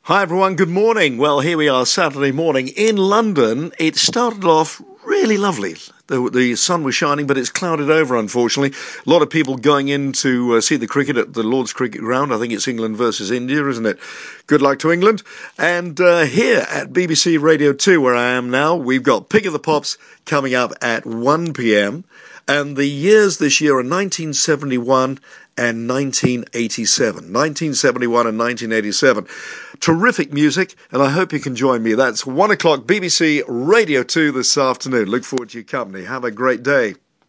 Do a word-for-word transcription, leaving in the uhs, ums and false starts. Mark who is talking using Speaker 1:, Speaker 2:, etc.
Speaker 1: Hi everyone, good morning. Well, here we are Saturday morning in London. It started off really lovely. The, the sun was shining, but it's clouded over, unfortunately. A lot of people going in to uh, see the cricket at the Lord's Cricket Ground. I think it's England versus India, isn't it? Good luck to England. And uh, here at B B C Radio two, where I am now, we've got Pick of the Pops coming up at one p.m. And the years this year are nineteen seventy-one and nineteen eighty-seven. nineteen seventy-one and nineteen eighty-seven. Terrific music, and I hope you can join me. That's one o'clock B B C Radio two this afternoon. Look forward to your company. Have a great day.